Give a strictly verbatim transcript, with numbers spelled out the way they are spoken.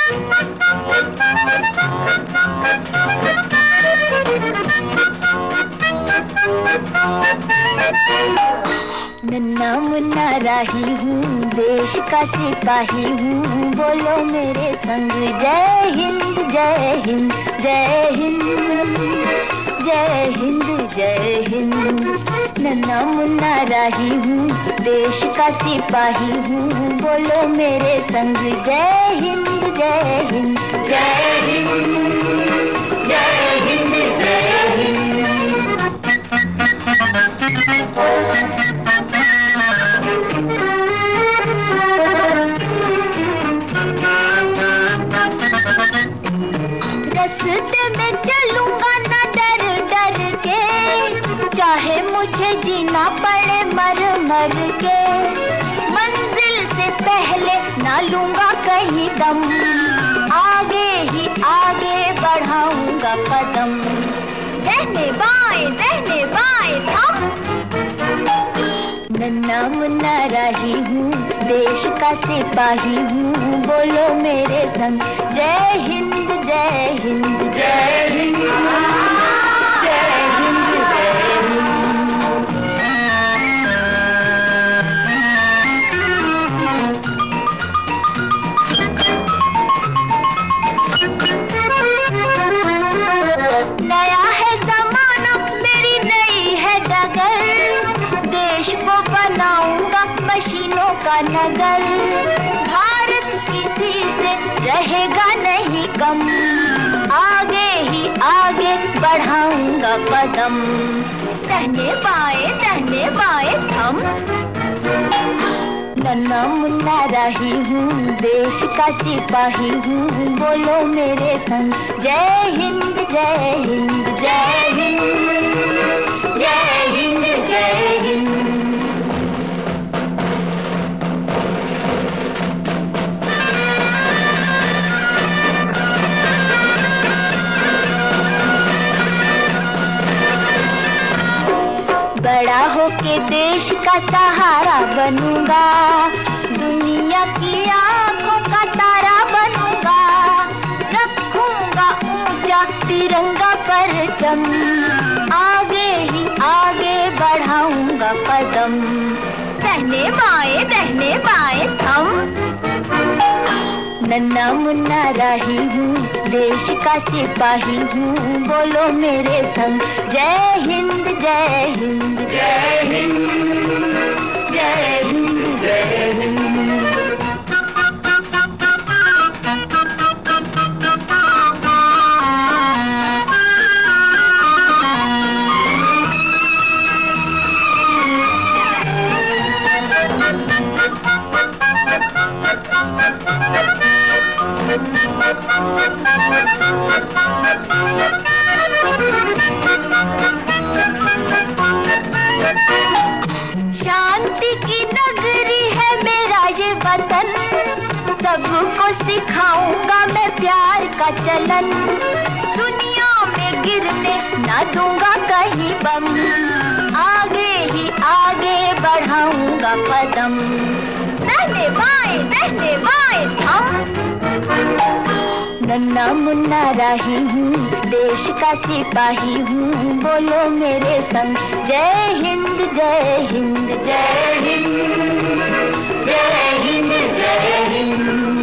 नन्ना मुन्ना राही हूँ, देश का सिपाही हूँ, बोलो मेरे संग जय हिंद जय हिंद जय हिंद जय हिंद जय हिंद। नन्ना मुन्ना राही हूँ, देश का सिपाही हूँ, बोलो मेरे संग जय हिंद जय हिंद जय हिंद जय हिंद जय हिंद। रास्ते में चलूंगा ना डर डर के, चाहे मुझे जीना पड़े मर मर के। मंजिल से पहले ना लूंगा कहीं दम, आगे ही आगे बढ़ाऊंगा कदम। दहने बाएं दहने बाएं थम। नन्ना मुन्ना राही हूँ, देश का सिपाही हूँ, बोलो मेरे संग जय हिंद जय हिंद जय हिंद जय हिंद जय हिंद। नया है जमाना, मेरी नई है डगर, देश को बनाऊंगा मशीनों का नगर। भारत किसी से रहेगा नहीं कम, आगे ही आगे बढ़ाऊंगा कदम। दहने बाएं दहने बाएं थम। नन्ना मुन्ना राही हूँ, देश का सिपाही हूँ, बोलो मेरे संग जय हिंद जय हिंद जय हिंद जय हिंद जय हिंद। बड़ा होके देश का सहारा बनूंगा, दुनिया की आंखों का तारा बनूंगा। रखूंगा ऊंचा तिरंगा परचम, आगे ही आगे बढ़ाऊंगा कदम। दहने बाएं दहने बाएं थम। नन्ना मुन्ना राही हूँ, देश का सिपाही हूँ, बोलो मेरे संग जय हिंद जय हिंद जय हिंद जय हिंद जय हिंद। शांति की नगरी है मेरा ये वतन, सबको सिखाऊंगा मैं प्यार का चलन। दुनिया में गिरने ना दूंगा कहीं बम, आगे ही आगे बढ़ाऊंगा कदम। दहने बाएं दहने बाएं थम। नन्ना मुन्ना राही हूँ, देश का सिपाही हूँ, बोलो मेरे संग जय हिंद जय हिंद जय हिंद जय हिंद जय हिंद।